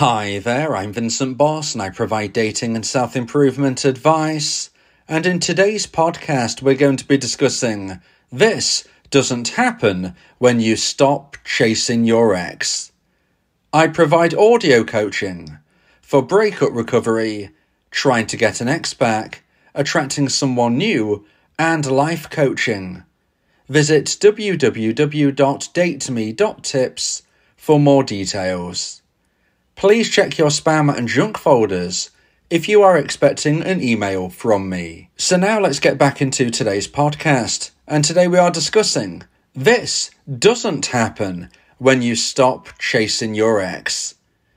Hi there, I'm Vincent Boss and I provide dating and self-improvement advice. And in today's podcast, we're going to be discussing this doesn't happen when you stop chasing your ex. I provide audio coaching for breakup recovery, trying to get an ex back, attracting someone new, and life coaching. Visit www.dateme.tips for more details. Please check your spam and junk folders if you are expecting an email from me. So now let's get back into today's podcast. And today we are discussing this doesn't happen when you stop chasing your ex.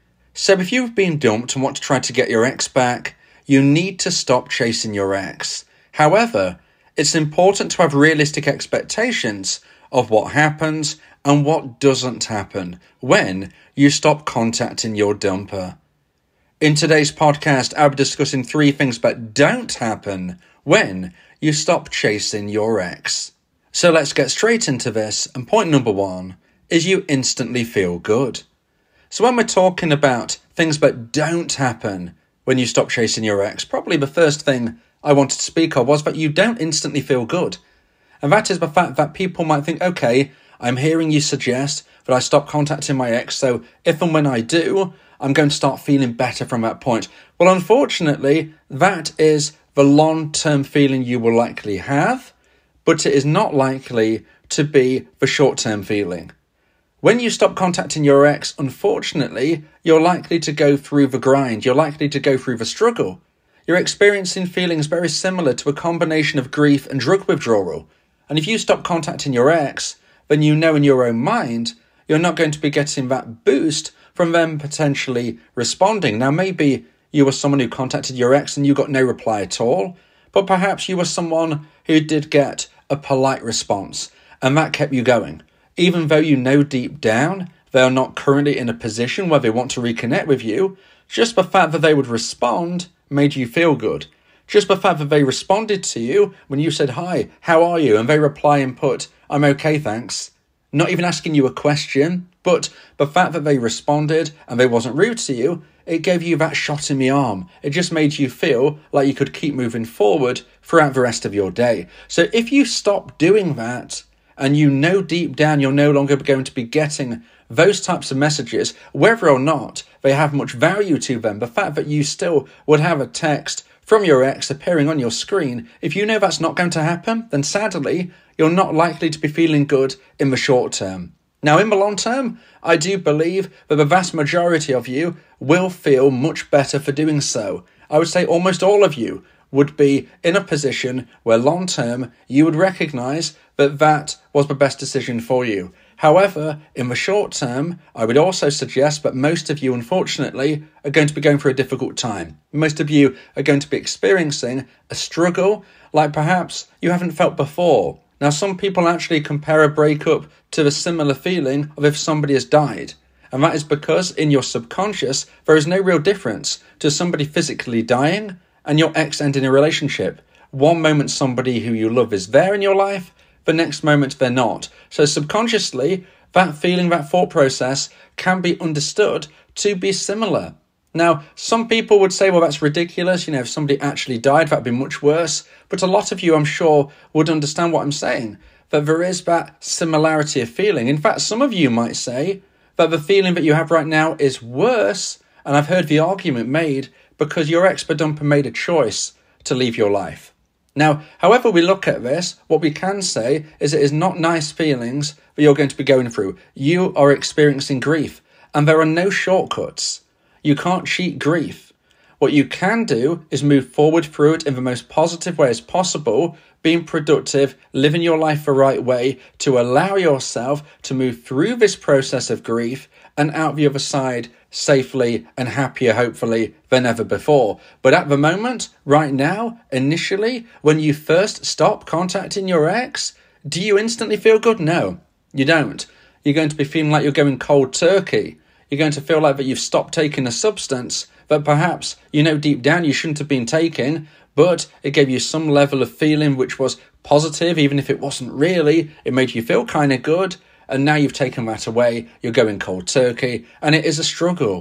So if you've been dumped and want to try to get your ex back, you need to stop chasing your ex. However, it's important to have realistic expectations of what happens and what doesn't happen when you stop contacting your dumper. In today's podcast, I'll be discussing 3 things that don't happen when you stop chasing your ex. So let's get straight into this, and point number 1 is you instantly feel good. So when we're talking about things that don't happen when you stop chasing your ex, probably the first thing I wanted to speak of was that you don't instantly feel good. And that is the fact that people might think, okay, I'm hearing you suggest that I stop contacting my ex, so if and when I do, I'm going to start feeling better from that point. Well, unfortunately, that is the long-term feeling you will likely have, but it is not likely to be the short-term feeling. When you stop contacting your ex, unfortunately, you're likely to go through the grind, you're likely to go through the struggle. You're experiencing feelings very similar to a combination of grief and drug withdrawal. And if you stop contacting your ex, then you know in your own mind, you're not going to be getting that boost from them potentially responding. Now, maybe you were someone who contacted your ex and you got no reply at all, but perhaps you were someone who did get a polite response, and that kept you going. Even though you know deep down they are not currently in a position where they want to reconnect with you, just the fact that they would respond made you feel good. Just the fact that they responded to you when you said, "Hi, how are you?" and they reply and put, "I'm okay, thanks." Not even asking you a question, but the fact that they responded and they wasn't rude to you, it gave you that shot in the arm. It just made you feel like you could keep moving forward throughout the rest of your day. So if you stop doing that, and you know deep down you're no longer going to be getting those types of messages, whether or not they have much value to them, the fact that you still would have a text from your ex appearing on your screen, if you know that's not going to happen, then sadly, you're not likely to be feeling good in the short term. Now, in the long term, I do believe that the vast majority of you will feel much better for doing so. I would say almost all of you would be in a position where long term you would recognise that that was the best decision for you. However, in the short term, I would also suggest that most of you, unfortunately, are going to be going through a difficult time. Most of you are going to be experiencing a struggle like perhaps you haven't felt before. Now, some people actually compare a breakup to the similar feeling of if somebody has died. And that is because in your subconscious, there is no real difference to somebody physically dying and your ex ending a relationship. One moment somebody who you love is there in your life, the next moment they're not. So subconsciously, that feeling, that thought process can be understood to be similar. Now, some people would say, well, that's ridiculous. If somebody actually died, that'd be much worse. But a lot of you, I'm sure, would understand what I'm saying, that there is that similarity of feeling. In fact, some of you might say that the feeling that you have right now is worse, and I've heard the argument made because your ex-dumper made a choice to leave your life. Now, however we look at this, what we can say is it is not nice feelings that you're going to be going through. You are experiencing grief, and there are no shortcuts. You can't cheat grief. What you can do is move forward through it in the most positive way as possible, being productive, living your life the right way to allow yourself to move through this process of grief and out the other side safely and happier, hopefully, than ever before. But at the moment, right now, initially, when you first stop contacting your ex, do you instantly feel good? No, you don't. You're going to be feeling like you're going cold turkey. You're going to feel like that you've stopped taking a substance that perhaps you know deep down you shouldn't have been taking, but it gave you some level of feeling which was positive, even if it wasn't really. It made you feel kind of good, and now you've taken that away. You're going cold turkey, and it is a struggle.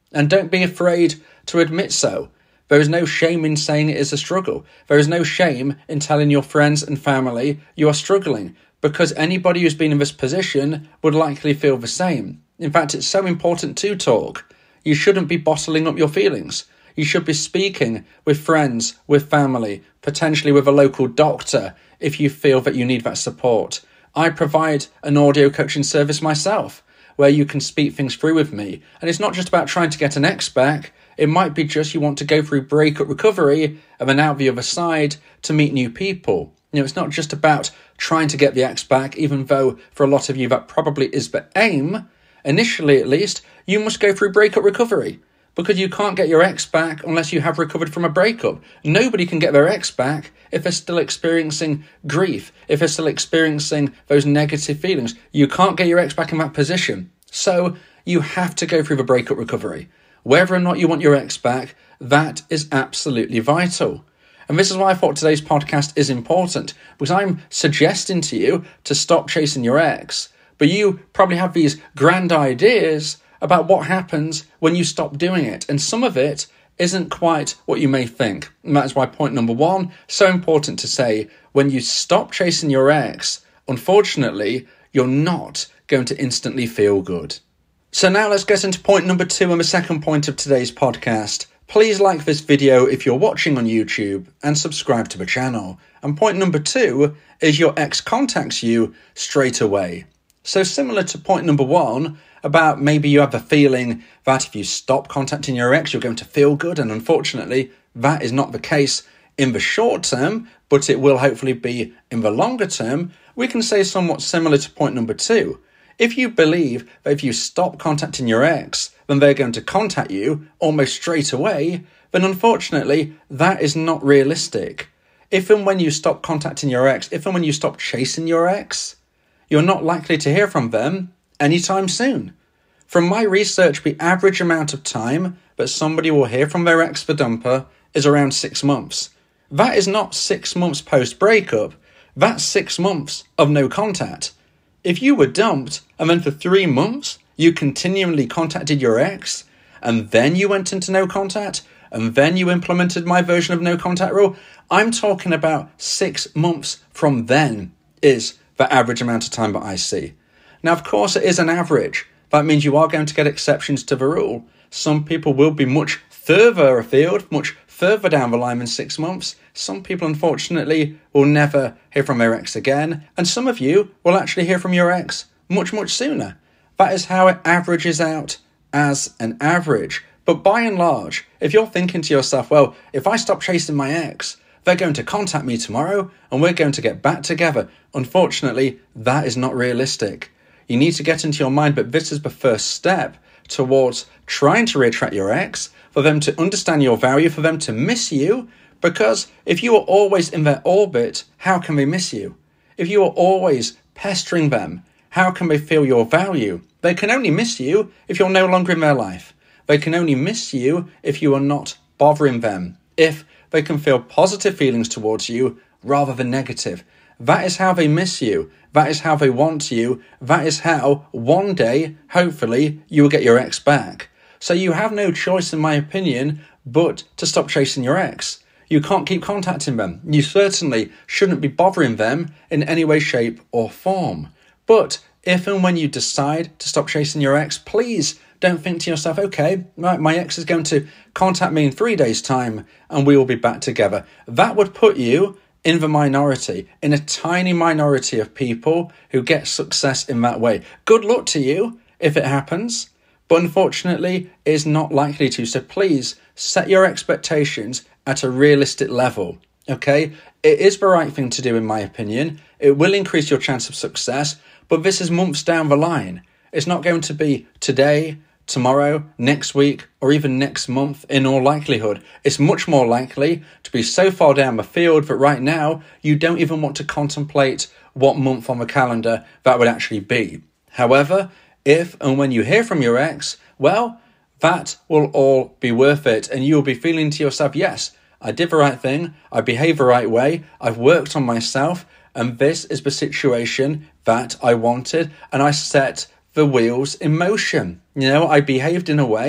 And don't be afraid to admit so. There is no shame in saying it is a struggle. There is no shame in telling your friends and family you are struggling, because anybody who's been in this position would likely feel the same. In fact, it's so important to talk. You shouldn't be bottling up your feelings. You should be speaking with friends, with family, potentially with a local doctor if you feel that you need that support. I provide an audio coaching service myself where you can speak things through with me. And it's not just about trying to get an ex back. It might be just you want to go through breakup recovery and then out the other side to meet new people. It's not just about trying to get the ex back, even though for a lot of you that probably is the aim. Initially, at least, you must go through breakup recovery because you can't get your ex back unless you have recovered from a breakup. Nobody can get their ex back if they're still experiencing grief, if they're still experiencing those negative feelings. You can't get your ex back in that position. So you have to go through the breakup recovery. Whether or not you want your ex back, that is absolutely vital. And this is why I thought today's podcast is important, because I'm suggesting to you to stop chasing your ex, but you probably have these grand ideas about what happens when you stop doing it. And some of it isn't quite what you may think. And that is why point number one, so important to say, when you stop chasing your ex, unfortunately, you're not going to instantly feel good. So now let's get into point number two and the second point of today's podcast. Please like this video if you're watching on YouTube and subscribe to the channel. And point number two is your ex contacts you straight away. So similar to point number one, about maybe you have the feeling that if you stop contacting your ex, you're going to feel good. And unfortunately, that is not the case in the short term, but it will hopefully be in the longer term. We can say somewhat similar to point number two. If you believe that if you stop contacting your ex, then they're going to contact you almost straight away, then unfortunately, that is not realistic. If and when you stop contacting your ex, if and when you stop chasing your ex, you're not likely to hear from them anytime soon. From my research, the average amount of time that somebody will hear from their ex for dumper is around 6 months. That is not 6 months post-breakup. That's 6 months of no contact. If you were dumped and then for 3 months you continually contacted your ex and then you went into no contact and then you implemented my version of no contact rule, I'm talking about 6 months from then is the average amount of time that I see. Now, of course, it is an average. That means you are going to get exceptions to the rule. Some people will be much further afield, much further down the line than 6 months. Some people, unfortunately, will never hear from their ex again. And some of you will actually hear from your ex much, much sooner. That is how it averages out as an average. But by and large, if you're thinking to yourself, well, if I stop chasing my ex, they're going to contact me tomorrow and we're going to get back together. Unfortunately, that is not realistic. You need to get into your mind, but this is the first step towards trying to reattract your ex, for them to understand your value, for them to miss you, because if you are always in their orbit, how can they miss you? If you are always pestering them, how can they feel your value? They can only miss you if you're no longer in their life. They can only miss you if you are not bothering them, if they can feel positive feelings towards you rather than negative. That is how they miss you. That is how they want you. That is how one day, hopefully, you will get your ex back. So you have no choice, in my opinion, but to stop chasing your ex. You can't keep contacting them. You certainly shouldn't be bothering them in any way, shape or form. But if and when you decide to stop chasing your ex, please don't think to yourself, okay, right, my ex is going to contact me in 3 days' time and we will be back together. That would put you in the minority, in a tiny minority of people who get success in that way. Good luck to you if it happens, but unfortunately it is not likely to. So please set your expectations at a realistic level, okay? It is the right thing to do, in my opinion. It will increase your chance of success, but this is months down the line. It's not going to be today, tomorrow, next week, or even next month in all likelihood. It's much more likely to be so far down the field that right now you don't even want to contemplate what month on the calendar that would actually be. However, if and when you hear from your ex, well, that will all be worth it, and you'll be feeling to yourself, yes, I did the right thing, I behaved the right way, I've worked on myself, and this is the situation that I wanted, and I set the wheels in motion. I behaved in a way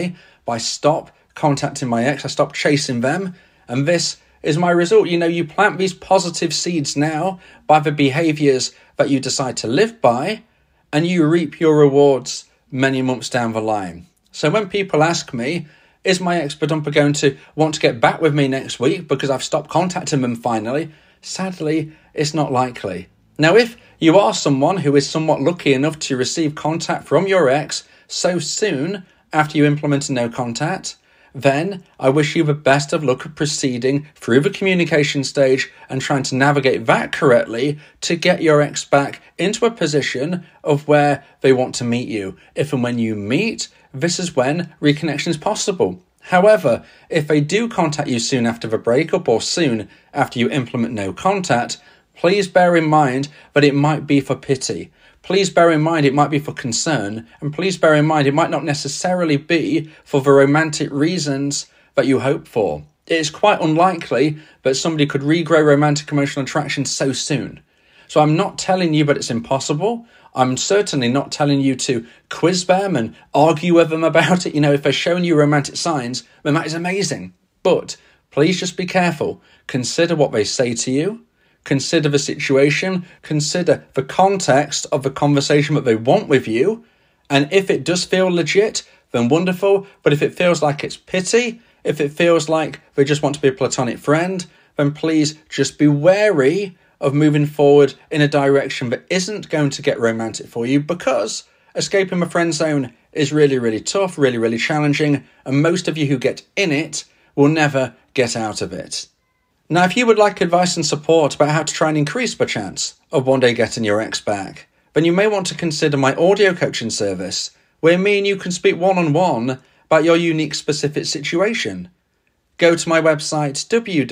by stop contacting my ex. I stopped chasing them. And this is my result. You plant these positive seeds now by the behaviours that you decide to live by, and you reap your rewards many months down the line. So when people ask me, is my ex-badumper going to want to get back with me next week because I've stopped contacting them finally? Sadly, it's not likely. Now, if you are someone who is somewhat lucky enough to receive contact from your ex so soon after you implement a no contact, then I wish you the best of luck at proceeding through the communication stage and trying to navigate that correctly to get your ex back into a position of where they want to meet you. If and when you meet, this is when reconnection is possible. However, if they do contact you soon after the breakup or soon after you implement no contact, please bear in mind that it might be for pity. Please bear in mind it might be for concern, and please bear in mind it might not necessarily be for the romantic reasons that you hope for. It is quite unlikely that somebody could regrow romantic emotional attraction so soon. So I'm not telling you that it's impossible. I'm certainly not telling you to quiz them and argue with them about it. If they're showing you romantic signs, then that is amazing. But please just be careful. Consider what they say to you. Consider the situation, consider the context of the conversation that they want with you, and if it does feel legit, then wonderful, but if it feels like it's pity, if it feels like they just want to be a platonic friend, then please just be wary of moving forward in a direction that isn't going to get romantic for you, because escaping the friend zone is really, really tough, really, really challenging, and most of you who get in it will never get out of it. Now, if you would like advice and support about how to try and increase the chance of one day getting your ex back, then you may want to consider my audio coaching service, where me and you can speak one-on-one about your unique specific situation. Go to my website,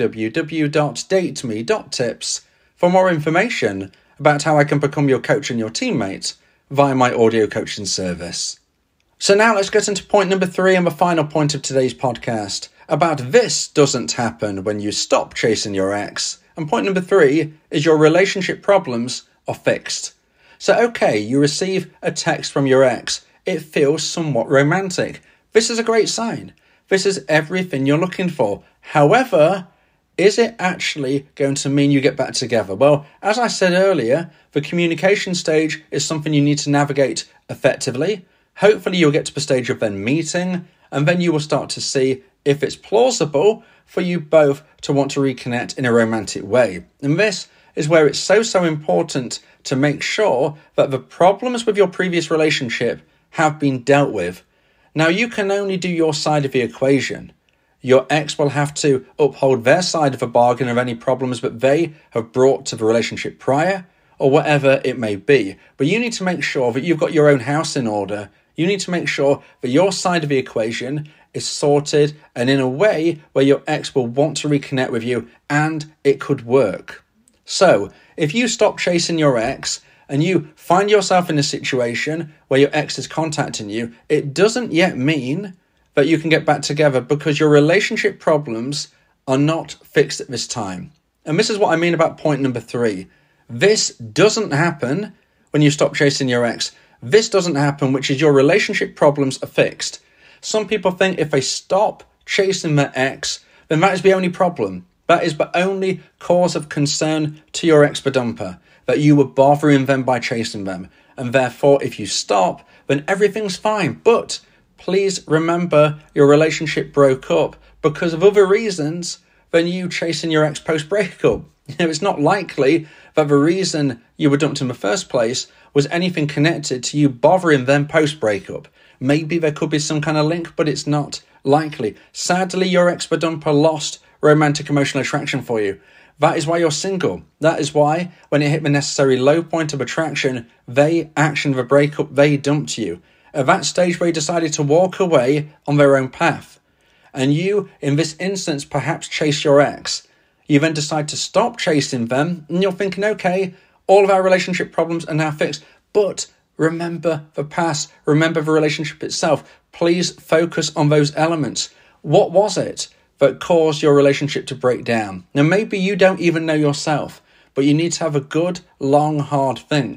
www.dateme.tips, for more information about how I can become your coach and your teammate via my audio coaching service. So now let's get into point number 3 and the final point of today's podcast. About this doesn't happen when you stop chasing your ex. And point number 3 is your relationship problems are fixed. So okay, you receive a text from your ex. It feels somewhat romantic. This is a great sign. This is everything you're looking for. However, is it actually going to mean you get back together? Well, as I said earlier, the communication stage is something you need to navigate effectively. Hopefully you'll get to the stage of then meeting, and then you will start to see if it's plausible for you both to want to reconnect in a romantic way. And this is where it's so important to make sure that the problems with your previous relationship have been dealt with. Now, you can only do your side of the equation. Your ex will have to uphold their side of the bargain of any problems that they have brought to the relationship prior, or whatever it may be. But you need to make sure that you've got your own house in order. You need to make sure that your side of the equation is sorted and in a way where your ex will want to reconnect with you and it could work. So, if you stop chasing your ex and you find yourself in a situation where your ex is contacting you, it doesn't yet mean that you can get back together, because your relationship problems are not fixed at this time. And this is what I mean about point number 3. This doesn't happen when you stop chasing your ex. This doesn't happen, which is your relationship problems are fixed. Some people think if they stop chasing their ex, then that is the only problem. That is the only cause of concern to your ex-badumper, that you were bothering them by chasing them. And therefore, if you stop, then everything's fine. But please remember your relationship broke up because of other reasons than you chasing your ex post-breakup. It's not likely that the reason you were dumped in the first place was anything connected to you bothering them post-breakup. Maybe there could be some kind of link, but it's not likely. Sadly, your ex-badumper lost romantic emotional attraction for you. That is why you're single. That is why, when it hit the necessary low point of attraction, they actioned the breakup, they dumped you. At that stage where you decided to walk away on their own path. And you, in this instance, perhaps chase your ex. You then decide to stop chasing them, and you're thinking, okay, all of our relationship problems are now fixed. But remember the past, remember the relationship itself. Please focus on those elements. What was it that caused your relationship to break down? Now, maybe you don't even know yourself, but you need to have a good, long, hard think.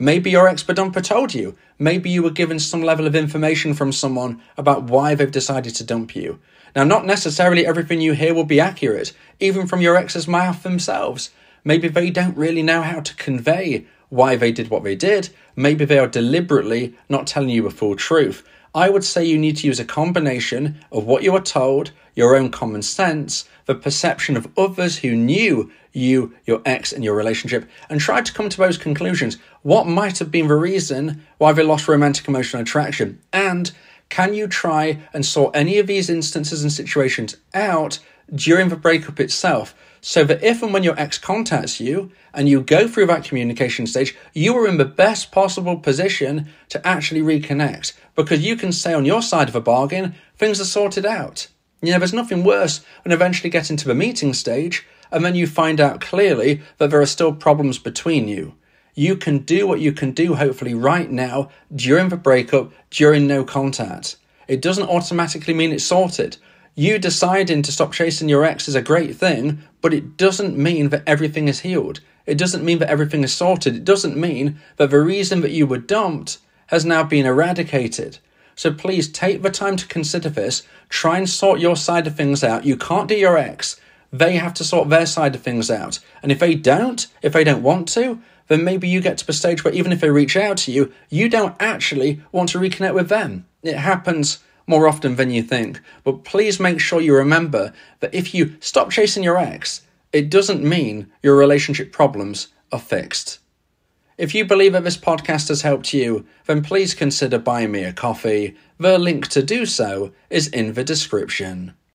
Maybe your ex-dumper told you. Maybe you were given some level of information from someone about why they've decided to dump you. Now, not necessarily everything you hear will be accurate, even from your ex's mouth themselves. Maybe they don't really know how to convey why they did what they did. Maybe they are deliberately not telling you the full truth. I would say you need to use a combination of what you were told, your own common sense, the perception of others who knew you, your ex, and your relationship, and try to come to those conclusions. What might have been the reason why they lost romantic emotional attraction? And can you try and sort any of these instances and situations out during the breakup itself, so that if and when your ex contacts you and you go through that communication stage, you are in the best possible position to actually reconnect, because you can say on your side of a bargain, things are sorted out. There's nothing worse than eventually getting to the meeting stage and then you find out clearly that there are still problems between you. You can do what you can do, hopefully, right now, during the breakup, during no contact. It doesn't automatically mean it's sorted. You deciding to stop chasing your ex is a great thing, but it doesn't mean that everything is healed. It doesn't mean that everything is sorted. It doesn't mean that the reason that you were dumped has now been eradicated. So please take the time to consider this. Try and sort your side of things out. You can't do your ex. They have to sort their side of things out. And if they don't want to, then maybe you get to the stage where even if they reach out to you, you don't actually want to reconnect with them. It happens more often than you think. But please make sure you remember that if you stop chasing your ex, it doesn't mean your relationship problems are fixed. If you believe that this podcast has helped you, then please consider buying me a coffee. The link to do so is in the description.